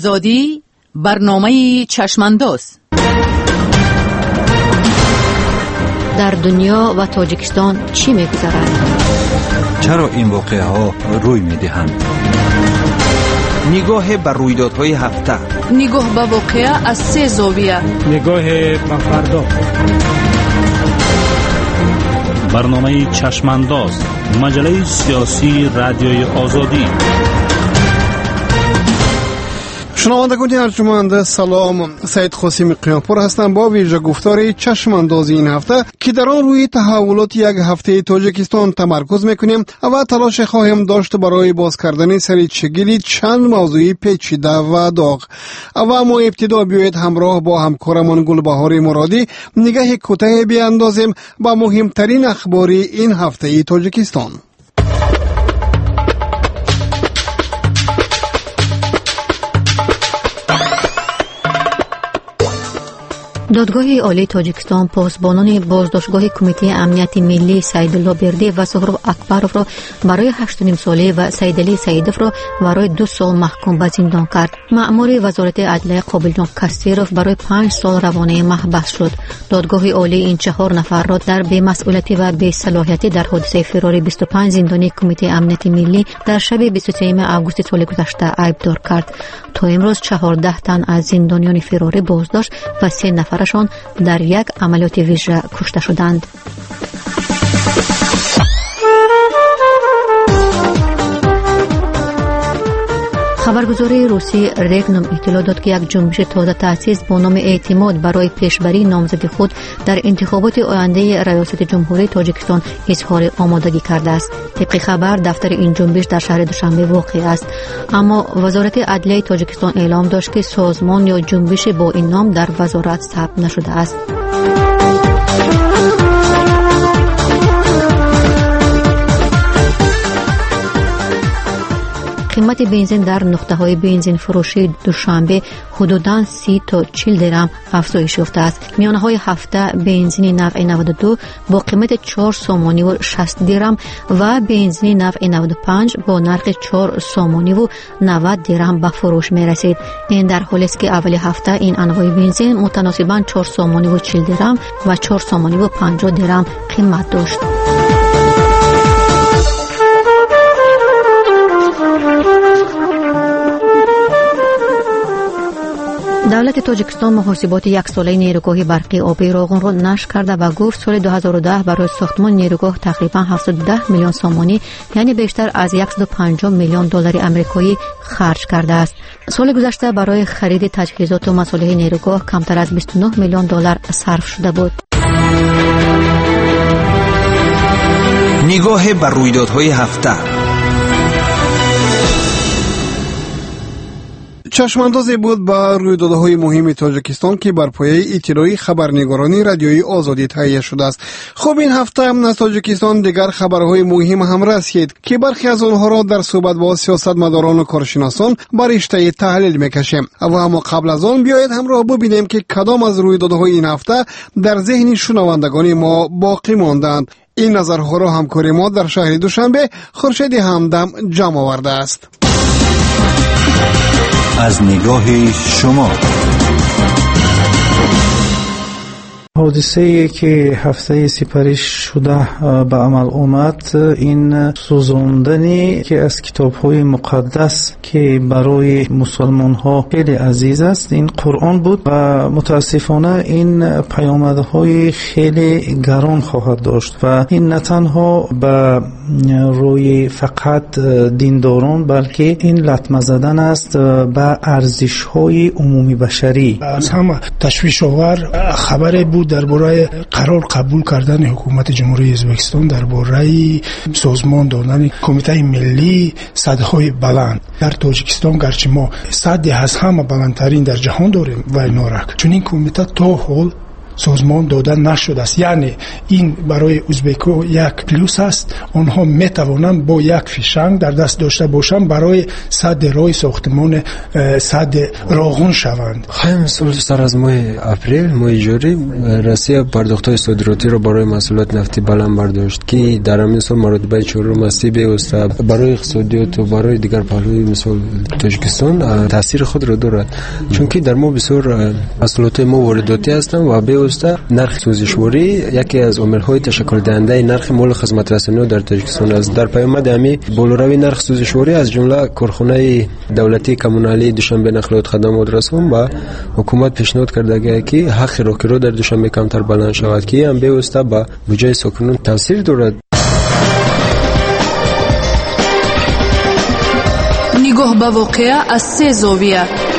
آزادی، برنامه چشمانداز. در دنیا و تاجیکستان چی می‌گذرد؟ چرا این واقعه ها روی می‌دهند؟ نگاه بر رویدادهای هفته، نگاه به واقعه از 3 زاویه، نگاه به فردا. برنامه چشمانداز، مجله سیاسی رادیوی آزادی. شنوندگان ارجمند، سلام. سید قاسم قیامپور هستم با ویژه گفتار چشم اندازی این هفته که در آن روی تحولات یک هفته تاجیکستان تمرکز میکنیم و تلاش خواهیم داشت برای باز کردن سری چگیلی چند موضوعی پیچیده و داغ. و اما ابتدا بیایید همراه با همکارمان گلبهار مرادی نگاه کوتاه بیاندازیم با مهمترین اخبار این هفته تاجیکستان. دادگاه عالی تاجیکستان پاسبانان بازداشتگاه کمیته امنیت ملی سیدالله بردی و سهراب اکبروف را برای 8.5 ساله و سیدعلی سیدوف را برای 2 سال محکوم به زندان کرد. مأمور وزارت عدلیه قابلجان کثیروف برای 5 سال روانه محبس شد. دادگاه عالی این 4 نفر را در بی‌مسئولیتی و بی‌صلاحیتی در حادثه فرار 25 زندانی کمیته امنیت ملی در شب 23 آگوست سال گذشته عیبدار کرد. تا امروز 14 تن از زندانیان فراری بازداشت و 3 نفرشان در یک عملیات ویژه کشته شدند. خبرگزاری روسی رگنوم اطلاع داد که یک جنبش تازه تأسیس با نام اعتماد برای پیشبری نامزدی خود در انتخابات آینده ریاست جمهوری تاجیکستان اظهار آمادگی کرده است. طبق خبر دفتر این جنبش در شهر دوشنبه واقع است، اما وزارت عدلیه تاجیکستان اعلام داشت که سازمان یا جنبش با این نام در وزارت ثبت نشده است. قیمت بنزین در نقطه‌های بنزین فروشی دوشنبه حدوداً 30 تا 40 درهم افزایش یافته است. میانه‌های هفته بنزین نوع 92 با قیمت 4 سومانی و 60 درهم و بنزین نوع 95 با نرخ 4 سومانی و 90 درهم به فروش می‌رسید. این در حالی است که اول هفته این انواع بنزین متناسباً 4 سومانی و 40 درهم و 4 سومانی و 50 درهم قیمت داشت. دولت تاجیکستان محاسبات 1 ساله نیروگاه برقی آبی راغون را نشر کرده و گفت سال 2010 برای ساختمان نیروگاه تقریبا 710 میلیون سومانی یعنی بیشتر از 150 میلیون دلار آمریکایی خرج کرده است. سال گذشته برای خرید تجهیزات و مصالح نیروگاه کمتر از 29 میلیون دلار صرف شده بود. نگاه بر رویدادهای هفته. چشماندازی بود با رویدادهای مهم تاجیکستان که بر پایه اطلاعی خبرنگارانی رادیوی آزادی تهیه شده است. خب این هفته هم از تاجیکستان دیگر خبرهای مهم هم رسید که برخی از آنها را در صحبت با سیاستمداران و کارشناسان بر رشته تحلیل میکشیم. و اما قبل از آن بیایید همراه ببینیم که کدام از رویدادهای این هفته در ذهن شنوندگان ما باقی ماندند. این نظرها را همکار ما در شهر دوشنبه خورشید همدم جمع آورده است. از نگاه شما حادثه‌ای که هفته سپری شده به عمل اومد، این سوزاندنی که از کتاب‌های مقدس که برای مسلمان‌ها خیلی عزیز است این قرآن بود و متاسفانه این پیامدهای خیلی گران خواهد داشت و این نه تنها به روی فقط دینداران بلکه این لطمه زدن است به ارزش‌های عمومی بشری. از همه تشویش آور خبر بود درباره قرار قبول کردن حکومت جمهوری ازبکستان درباره سازمان دادن کمیته ملی سدهای بلند در تاجیکستان. گرچه ما سدی از همه بلندترین در جهان داریم و نارک، چون این کمیته تا حال سازمان داده نشده است. یعنی این برای ازبکو یک پلوس است. آنها میتوانند با یک فیشنگ در دست داشته باشند برای سد رای ساختمان سد راغون شوند. خیلی سر از ماه اپریل ماه جاری روسیه پرداخت‌های صادراتی را برای محصولات نفتی بلند برداشت که در همین سال مراتبه چهارم است برای اقتصادیات و برای دیگر پهلوهای مثل تاجیکستان تاثیر خود را دارد، چون که در ما بسیار محصولات ما وارداتی هستند و به واسطه نرخ سوزشواری یکی از عامل‌های تشکیل دهنده نرخ مال خدمات رسانی در تاجیکستان است. در پیامد همین بالاروی نرخ سوزشواری از جمله کارخانه دولتی کمونالی دوشنبه نقل و خدمات رسان و حکومت پیشنهاد کرده که حق راکرو در دوشنبه کمتر بلند شود که هم به واسطه به بودجه ساکنان تاثیر دارد. نگاه به واقعه از سه زاویه.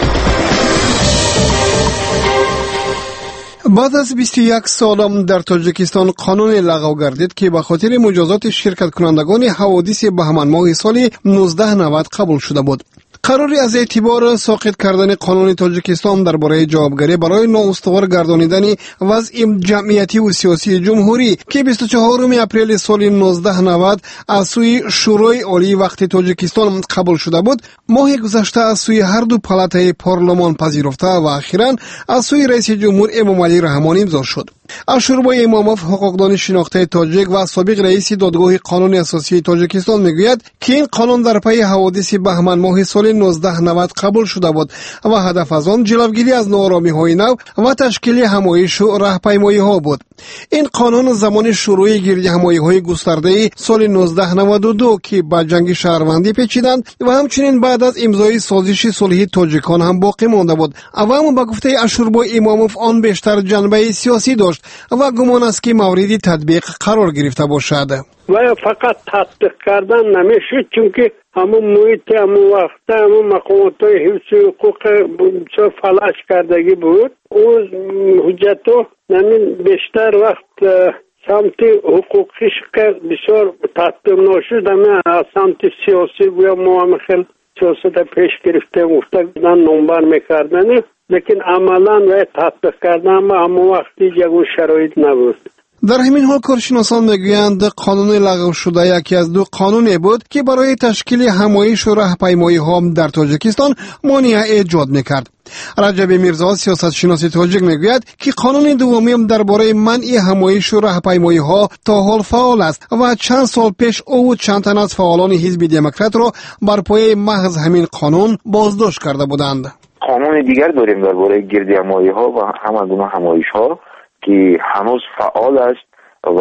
بعد از 21 سال در تاجیکستان قانون لغو گردید که به خاطر مجازات شرکت کنندگان حوادث بهمن ماه سال 1990 قبول شده بود. قراری از اعتبار ساقط کردن قانون تاجیکستان درباره جوابگری برای نااستوار گردانیدن وضع جمعیتی و سیاسی جمهوری که 24 اپریل سال 1990 از سوی شورای عالی وقت تاجیکستان قبول شده بود، ماه گذشته از سوی هر دو پالاتای پارلمان پذیرفته و اخیراً از سوی رئیس جمهور امامعلی رحمانی امضا شد. اشوربای اماموف حقوقدان شناخته تاجیک و سابق رئیس دادگاه قانون اساسی تاجیکستان میگوید که این قانون در پی حوادث بهمن ماه سال 1990 قبول شده بود و هدف از آن جلوگیری از ناآرامی‌های نو و تشکیل همایش و راهپیمایی‌ها بود. این قانون زمان شروع گردی همایی‌های گسترده سال 1992 که با جنگ شهروندی پیچیدند و همچنین بعد از امضای سازش صلحی تاجیکان هم باقی مانده بود. اما با گفته اشوربای اماموف آن بیشتر جنبه سیاسی داشت و گمان است که مورد تطبیق قرار گرفته باشد. و فقط تطبیق کردن نمیشه، چون که همون محیط همون وقت همون مقامات حفظ حقوق فلاش کردگی بود. اون حجتو نمین بیشتر وقت سمت حقوقیش که بسیار تطبیق نشد، همین سمت سیاسی و موامخل سیاست پیش گرفته گفتن نمبر میکردن، لیکن عملا و تطبیق کردن همون وقتی جگو شرایط نبود. در همین حال کارشناسان میگویند قانون لغو شده یکی از دو قانونی بود که برای تشکیل همایش و راهپیمایی‌ها در تاجیکستان مانع ایجاد میکرد. رجب میرزا سیاستشناس تاجیک میگوید که قانون دومی درباره منع همایش و راهپیمایی‌ها تا حال فعال است و چند سال پیش او و چند تن از فعالان حزب دموکرات را بر پایه محض همین قانون بازداشت کرده بودند. قانون دیگر داریم درباره گردی همایی‌ها و همه گونه همایش‌ها که هنوز فعال است و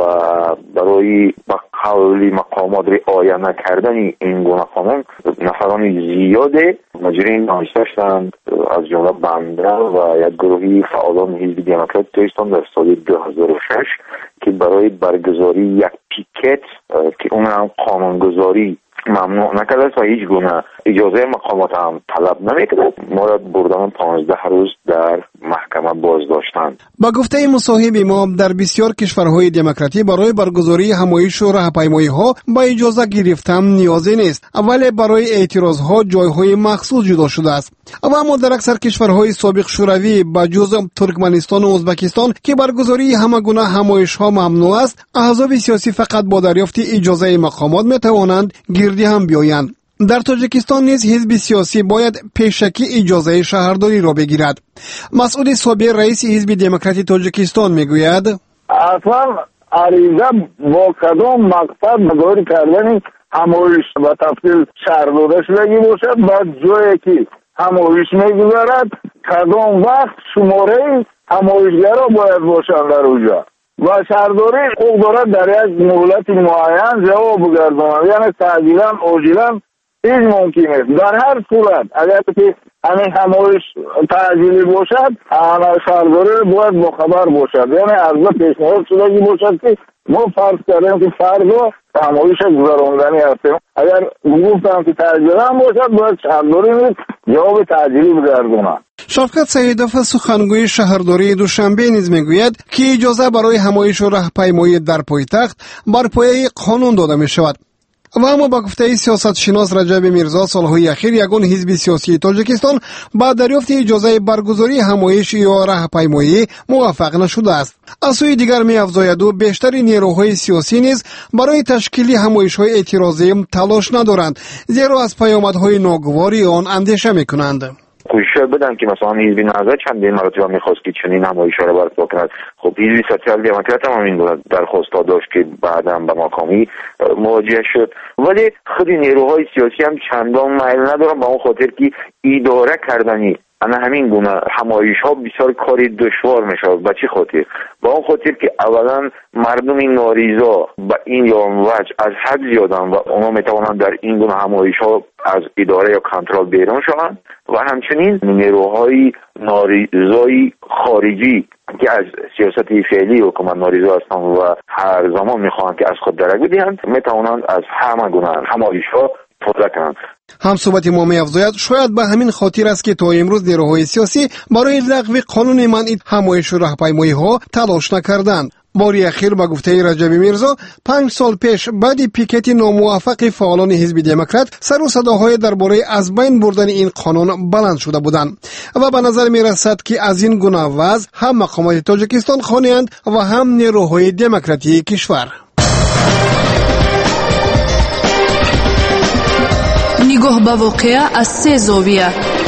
برای به قول مقامات رعایت نکردن این گونه قانون نفران زیاده مجرم نامزد شدند، از جمله بنده و یک گروهی فعالان حزب دموکرات تاجیکستان در سال 2006 که برای برگزاری یک پیکت که اون هم قانونگذاری ممنوع نکرده است و هیچ گونه اجازه مقامات هم طلب نمیکرد، ما را بردن 15 روز در محکمه بازداشتند. با گفته مصاحب ما در بسیار کشورهای دموکراتی برای برگزاری همایش و راهپیمایی‌ها با اجازه گرفتن نیازی نیست، ولی برای اعتراض‌ها جایهای مخصوص جدا شده است. اما در اکثر کشورهای سابق شوروی با جز ترکمنستان و ازبکستان که برگزاری همه گونه همایش‌ها ممنوع است، احزاب سیاسی فقط با دریافت اجازه مقامات میتوانند گردی هم بیایند. در تاجیکستان نیز حزب سیاسی باید پیشکی اجازه شهرداری را بگیرد. مسعود صابر رئیس حزب دموکراتی تاجیکستان میگوید اصلا عریضه با کدام مقصد مداری کردن همایش و تفصیل شهرداری شدگی باشد، بعد جایی که همایش میگذارد کدام وقت شماره همایشگرها باید باشند در اونجا و شهرداری حقوق دارد در یک مهلت معین جواب بگرداند، یعنی تعجیلا عاجلا هیچ ممکن است. در هر صورت اگر که همین همایش تعجیلی باشد شهرداری باید باخبر باشد، یعنی از ما پیشنهاد شدگی باشد که ما فرض کردیم که فردا همایش گذراندنی هستیم، اگر گفتم که تعجیلی هم باشد باید شهرداری نیست جواب تعجیلی بگرداند. شفقت سیدوف سخنگوی شهرداری دوشنبه نیز میگوید که اجازه برای همایش و راهپیمایی در پایتخت بر پایه قانون داده می شود. و اما با گفته سیاستشناس رجب میرزا سالهای اخیر یگان حزب سیاسی تاجیکستان با دریافت اجازه برگزاری همایش یا راهپیمایی موفق نشده است. از سوی دیگر می‌افزاید و بیشتر نیروهای سیاسی نیز برای تشکیل همایش‌های اعتراضی تلاش ندارند، زیرا از پیامدهای ناگواری آن اندیشه می‌کنند. کوشش بدن که مثلا حزب نهضت چندین مرتبه می‌خواست که چنین همایش‌ها را برپا کند. خب حزب سوسیال دموکرات هم این درخواست داشت که بعداً به ناکامی مواجه شد، ولی خود نیروهای سیاسی هم چندان میل ندارن به اون خاطر که اداره کردنی همین گونه همایش‌ها بسیار کاری دشوار میشه. به چه خاطر؟ با اون خاطر که اولا مردم ناریضا به این یا وجه از حد زیادن و اونا میتوانند در این گونه همایش‌ها از اداره یا کنترل بیرون شوند و همچنین نیروهای ناریضای خارجی که از سیاست فعلی حکومت ناریضا هستند و هر زمان میخواهند که از خود درک بدهند میتوانند از همه گونه همایش‌ها استفاده کنند. هم صحبت ما می‌افزاید شاید به همین خاطر است که تا امروز نیروهای سیاسی برای لغو قانون منع همایش و راهپیمایی‌ها تلاش نکردند. باری اخیر با گفته رجب میرزا 5 سال پیش بعد پیکت ناموفق فعالان حزب دموکرات سر و صداهای درباره از بین بردن این قانون بلند شده بودند و به نظر می‌رسد که از این گونه وضع هم مقامات تاجیکستان خانه‌اند و هم نیروهای دموکراتی کشور. نگاه به واقعه از 3 زاویه.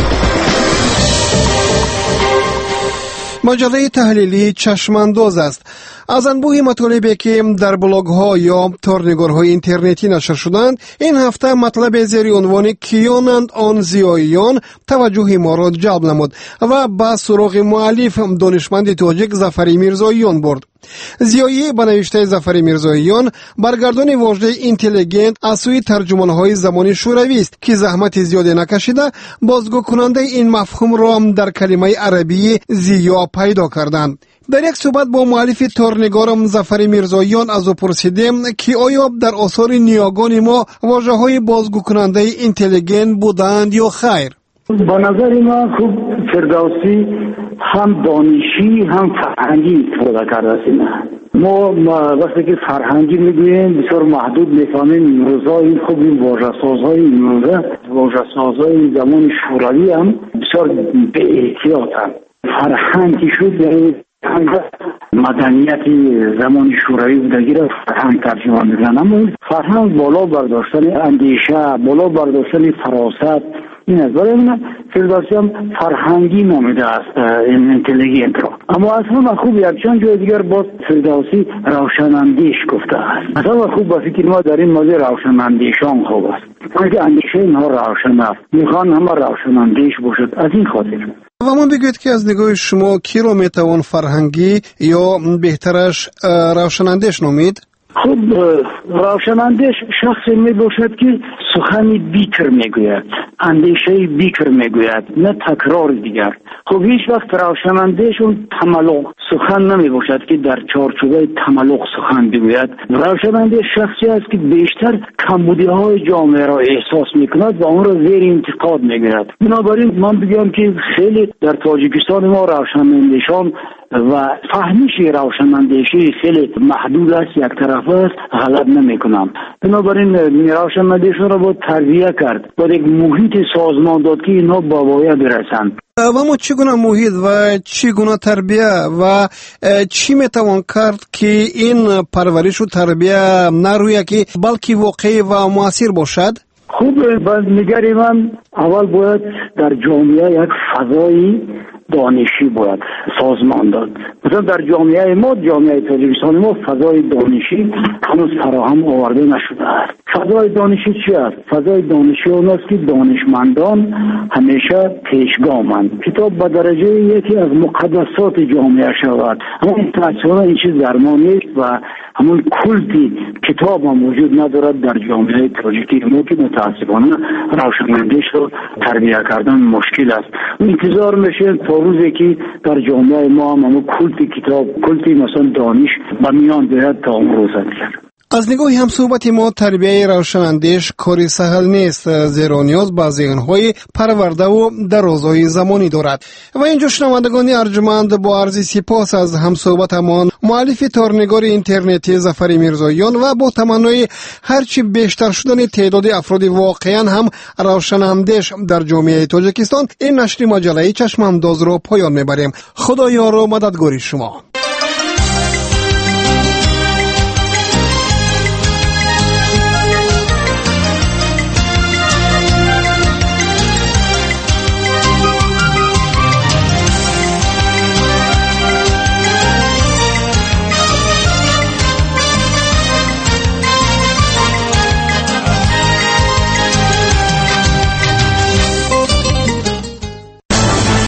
مجله تحلیلی چشمانداز است. از انبوه مطالبی که در بلاگ ها یا تورنگارهای اینترنتی نشر شدند، این هفته مطلب زیر عنوان کیانند آن زیاییان توجه ما را جلب نمود و با سراغ مؤلف دانشمند تاجیک ظفری میرزاییان برد. زیایی به نوشته ظفری میرزاییان برگردان واژه اینتلیگنت از سوی ترجمان‌های زمانی شوروی است که زحمت زیادی نکشیده بازگو کننده این مفهوم را در کلمه عربی زیا پیدا کردند. در یک صحبت با مؤلف تورنگارم ظفری میرزاییان از او پرسیدیم که آیا در آثار نیاگان ما واژه‌های بازگو کننده اینتلیگنت بودند یا خیر؟ با نظر من خوب فردوسی هم دانشی هم فرهنگی استفاده کرده است. ما وقتی که فرهنگی میگوییم بسیار محدود میفهمیم. امروزا این خوب این واژه‌سازهای امروزه واژه‌سازهای زمان شوروی هم بسیار به احتیاطن. فرهنگی شد یعنی مدنیت زمان شوروی بودگی را فرهنگ ترجمه می‌کنن، اما فرهنگ بالا برداشتن اندیشه، بالا برداشتن فراست این است. برای من فردوسی هم فرهنگی نامیده است این اینتلیگنت را. اما از همه خوب یک چند جای دیگر باز فردوسی روشناندیش گفته است. از همه خوب با فکر ما در این موضوع روشناندیشان خوب است، چون اندیشه اینها روشن است، میخوان همه روشناندیش باشد. از این خاطر و من بگوید که از نگاه شما کی را میتوان فرهنگی یا بهترش روشناندیش نامید؟ خب روشناندیش شخصی می باشد که سخنی بیکر میگوید، اندیشه بیکر میگوید، نه تکرار دیگر. خب هیچ وقت روشناندیش اون تملق سخن نمی باشد که در چارچوبه تملق سخن بگوید. روشناندیش شخصی است که بیشتر کمبودی های جامعه را احساس میکند و آن را زیر انتقاد میگیرد. بنابراین من بگم که خیلی در تاجیکستان ما روشناندیشان و فهمیش روشناندیشی خیلی محدود است، یک طرف است، غلط نمیکنم. بنابراین روشناندیشان را باید تربیت کرد، باید یک محیط سازمان داد که اینها به وایه برسند. و ما چگونه محیط و چگونه تربیه و چی میتوان کرد که این پرورش و تربیه نرویه که بلکه واقعی و مؤثر باشد؟ خوب باز نگری من اول باید در جامعه یک فضای دانشی باید سازمان داد. مثلا در جامعه ما، جامعه تاجیکستان ما، فضای دانشی هنوز فراهم آورده نشده است. فضای دانشی چی است؟ فضای دانشی اون است که دانشمندان همیشه پیشگامند. کتاب به درجه یکی از مقدسات جامعه شود. اما متاسفانه این چیز در ما نیست و همون کلتی کتاب هم وجود ندارد در جامعه تاجیکی ما که متاسفانه روشناندیش رو تربیت کردن مشکل است. انتظار میشه تا روزی که در جامعه ما هم کلتی کتاب، کلتی مثلا دانش به میان بیاید تا اون روز دیگر. از نگاه همصحبت ما تربیه روشناندیش کاری سهل نیست، زیرا نیاز به ذهن‌های پرورده و درازای زمانی دارد. و اینجا شنوندگان ارجمند با عرض سپاس از همصحبتمان مؤلف تارنگار اینترنتی ظفر میرزاییان و با تمنای هرچی بیشتر شدن تعداد افراد واقعا هم روشناندیش در جامعه تاجیکستان، این نشر مجله چشمانداز را پایان میبریم. خدایا را مددگار شما.